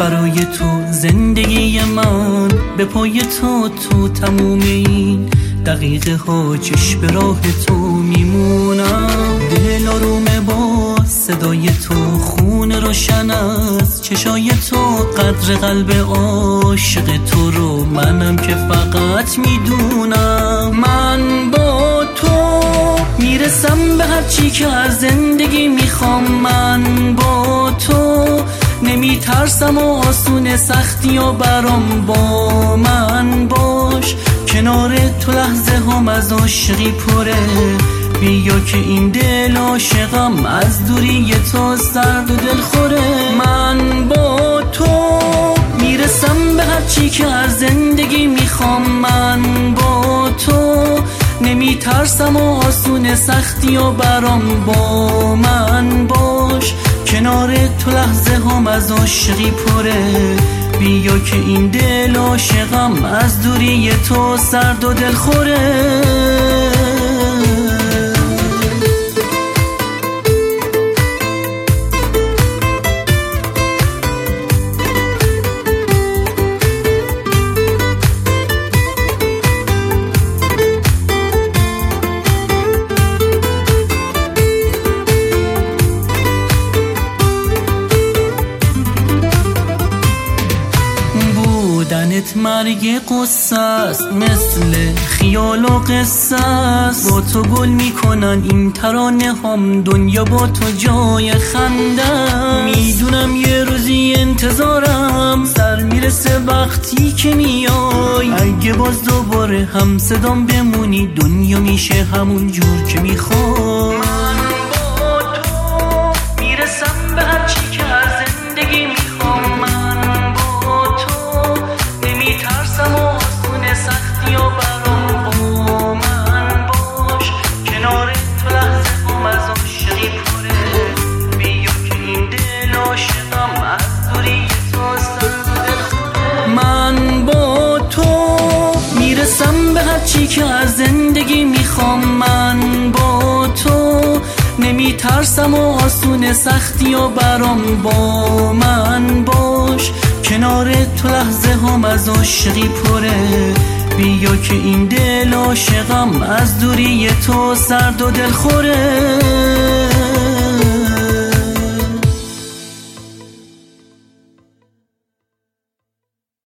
برای تو زندگی من به پای تو تموم این دقیقه ها چشم به راه تو میمونم. دل آرومه با صدای تو، خون روشن از چشای تو، قدر قلب عاشق تو رو منم که فقط میدونم. من با تو میرسم به هر چی که از زندگی میخوام. من با تو نمیترسم و آسون سختی و برام با من باش. کنار تو لحظه هم از عاشقی پره، بیا که این دل عاشقم از دوری تو سرد و دل خوره. من با تو میرسم به هر چی که از زندگی میخوام. من با تو نمیترسم و آسون سختی و برام با من باش. کنار تو لحظه هم از عاشقی پره، بیا که این دل عاشقم از دوری تو سرد و دل خوره. بودنت مرگ قصه است، مثل خیال و قصه است. با تو گل میکنن این ترانه هم، دنیا با تو جای خنده. میدونم یه روزی انتظارم سر میرسه وقتی که میای. اگه باز دوباره هم صدام بمونی، دنیا میشه همون جور که میخوای. من با تو میرسم به هر چی که از زندگی میخوام. من با تو نمیترسم و آسون سختی و برام با من باش. کنار تو لحظه هم از عاشقی پره، بیا که این دل عاشقم از دوری تو سرد و دل خوره. من با تو میرسم به هر چی که از زندگی میخوام. من با تو نمیترسم و آسون سختی و برام با من باش. کنار تو لحظه هم از عاشقی پره، بیا که این دل عاشقم از دوری تو سرد و دل خوره.